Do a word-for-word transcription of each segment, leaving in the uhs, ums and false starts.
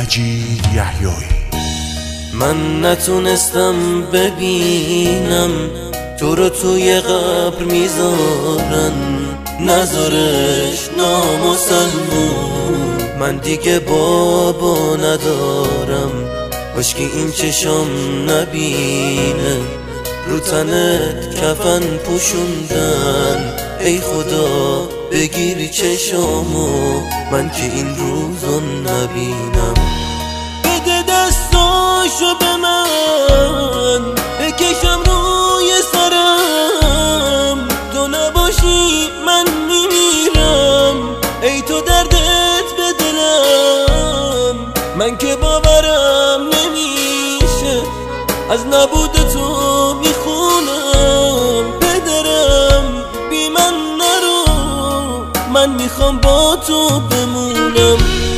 مجید یحیایی. من نتونستم ببینم تو رو توی قبر میذارن، نذارش نامسلمون. من دیگه بابا ندارم، کاشکی این چشم نبینه رو تنت کفن پوشوندن. ای خدا بگیری چشامو، من که این روزو نبینم. بده دستاشو به من بکشم روی سرم، تو نباشی من میمیرم. ای تو دردت به دلم، من که باورم نمیشه از نبود تو میخونم. بدرم بی من نرو، من میخوام با تو بمونم.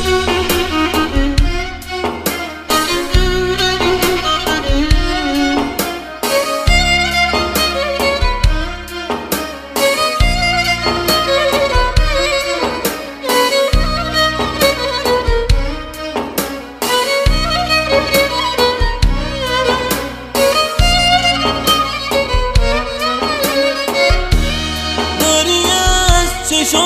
چشم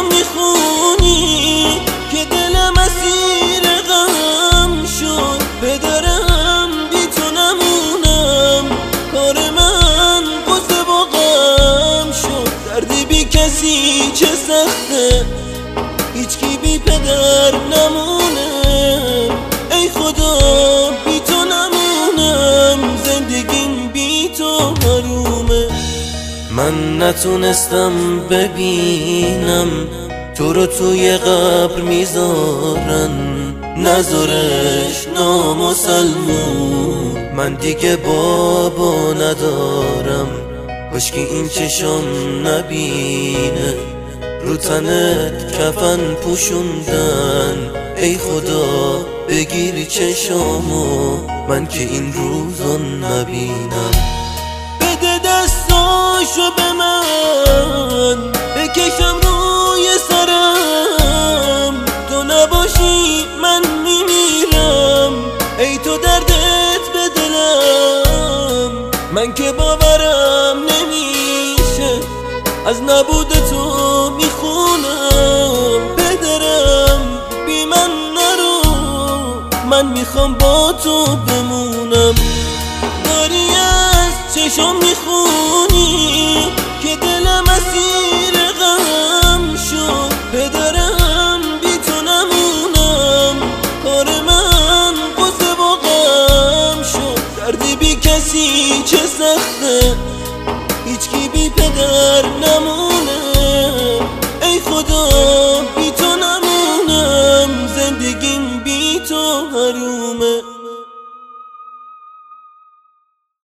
میخونی که دلم اسیر غم شد، بدرم بی تو نمونم. کار من قصه با غم شد، دردی بی کسی چه سخته، هیچکی بی پدر نمونه. ای خدا بی تو نمونم، زندگیم بی تو حرومه. من نتونستم ببینم تو رو توی قبر میذارن، نذارش نامسلمون. من دیگه بابا ندارم، کاشکی این چشم نبینه رو تنت کفن پوشوندن. ای خدا بگیری چشامو، من که این روزو نبینم. بده دستاشو به من بکشم روی سرم، تو نباشی من میمیرم. ای تو دردت به دلم، من که باورم نمیشه از نبود تو میخونم. بدرم بی من نرو، من میخوام با تو بمونم. داری از چشم میخونی که دلم اسیر غم شد، بدرم بی تو نمونم. کار من قصه با غم شد، دردی بی کسی چه سخته، هیچکی بی پدر نمونه. ای خدا